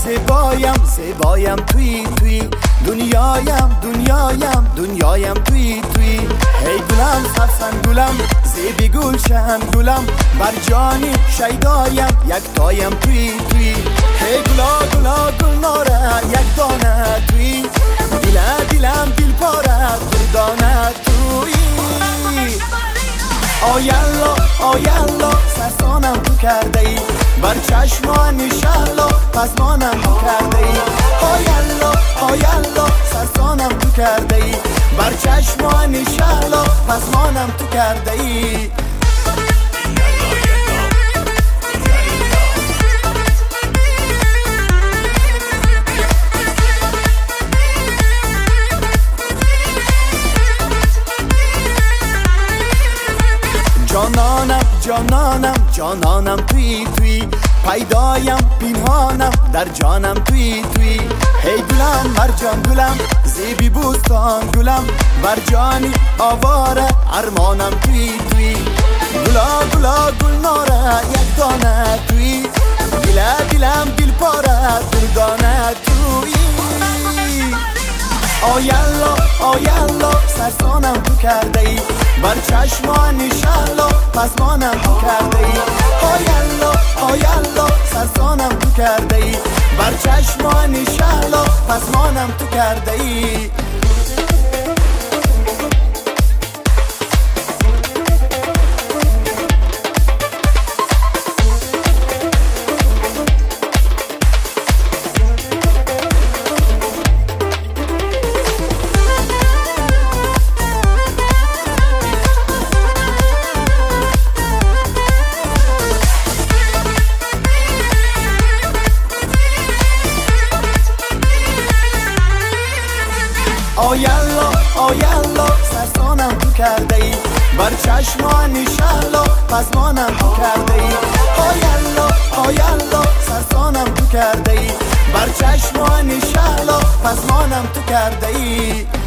زیبایم زیبایم توی توی دنیایم دنیایم دنیایم توی توی ای گلم سرسن گلم زیبی گلشن گلم بر جانی شیدایم یک تایم توی توی ای گلا گلا گل ناره یک دانه توی دلم دل پاره دردانه توی آیالا آیالا سرسانم تو کرده ای بر چشمان انشالله پسمانم تو کرده ای آیالا آیالا سرسانم تو کرده ای بر چشمان انشالله پسمانم تو کرده ای جانانم جانانم جانانم توی توی پیدایم پنهانم در جانم توی توی هی گلم مرجان گلم زیبی بوستان گلم بر جانی آواره ارمانم توی توی گلا گلا گل ناره یک دانه توی دلم دل پاره دردانه توی آیالا آیالا سرسانم تو کرده ای بر چشمان انشالله پسمانم تو کرده ای آیالا آیالا سرسانم تو کرده ای بر چشمان انشالله پسمانم تو کرده ای آیالا آیالا سرسانم تو کرده ای بر چشمان انشالله پسمانم تو کرده ای آیالا آیالا سرسانم تو کرده ای بر چشمان انشالله پسمانم تو کرده ای